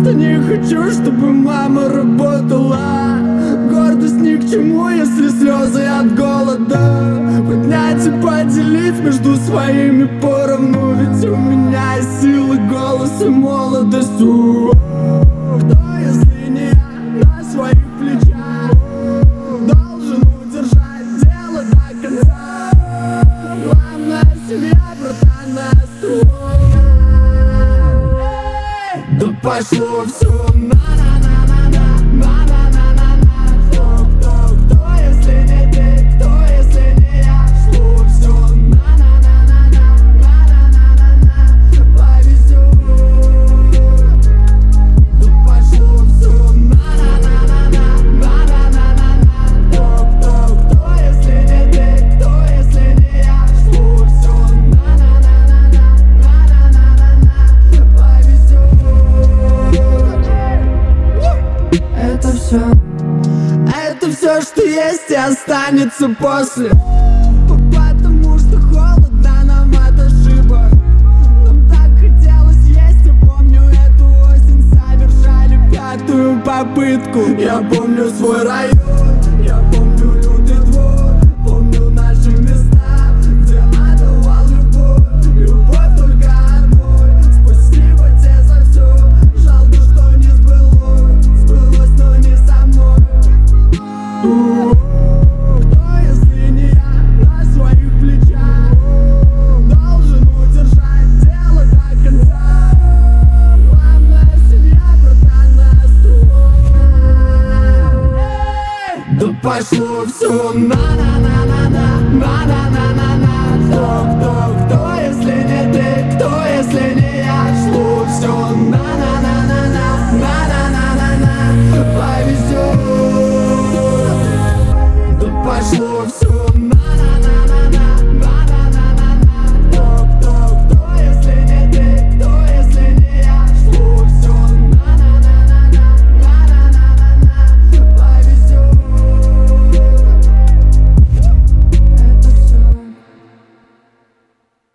просто не хочу, чтобы мама работала. Гордость ни к чему, если слезы от голода. Поднять и поделить между своими поровну. Ведь у меня есть силы, голос и молодость. Кто, если не я, на своих плечах должен удержать дело до конца. Главное семья, братан, настрой. Да пошло все Кто, если не ты, кто, если не я. Шло все повезет. Да пошло все Кто, если не ты, кто, если не я. Шло все Это все, что есть и останется после. Потому что холодно нам от ошибок. Нам так хотелось есть, я помню эту осень. Совершали 5-ю попытку. Я помню свой район, я помню лютый двор. Помню наши места, где отдавал любовь. Любовь только одной. Спасибо тебе за все. Жалко, что не сбылось. Сбылось, но не со мной. Кто, если не я, на своих плечах должен удержать дело до конца. Главное семья, братан, настрой. Да пошло все на